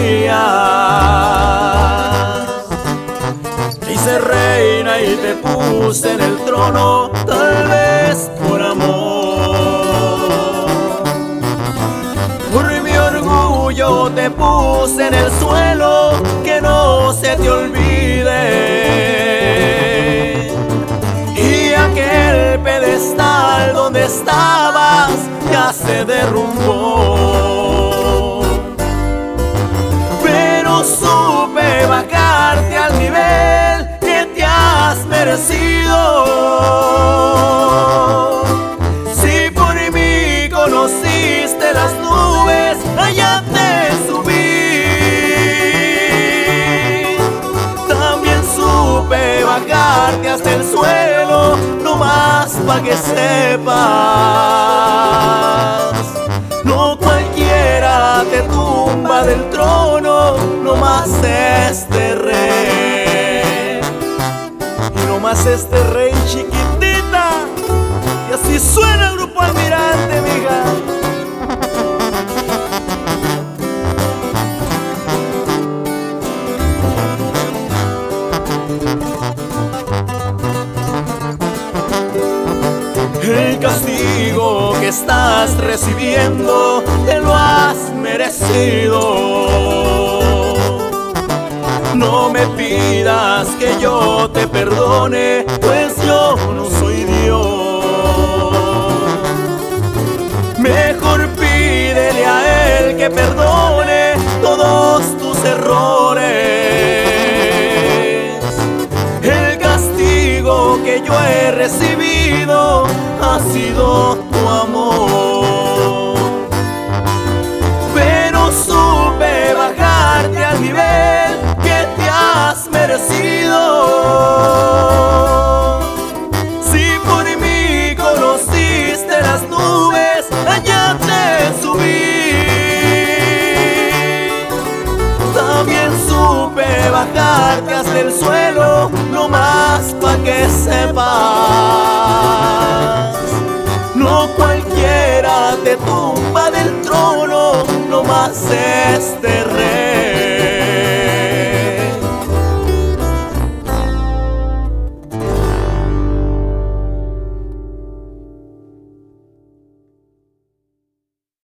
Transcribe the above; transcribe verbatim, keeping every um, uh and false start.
merecías. Te hice reina y te puse en el trono, tal vez por amor. Por mi orgullo te puse en el suelo, que no se te olvide. Y aquel pedestal donde estabas ya se derrumbó. Pero supe bajarte al nivel que te has merecido. Si por mí conociste las nubes, allá te subí. También supe bajarte hasta el suelo, no más pa' que sepas. No cualquiera te tumba del trono, no más este rey. Y no más este rey, chiquitita. Y así suena el Grupo Almirante, mija. El castigo que estás recibiendo te lo has merecido. No me pidas que yo te perdone, pues yo no soy Dios. Mejor pídele a Él que perdone todos tus errores. El castigo que yo he recibido ha sido tu amor. Pero supe bajarte al nivel que te has merecido. Si por mí conociste las nubes, allá te subí. También supe bajarte hasta el suelo, no más pa' que sepas. No cualquiera te tumba del trono, no más este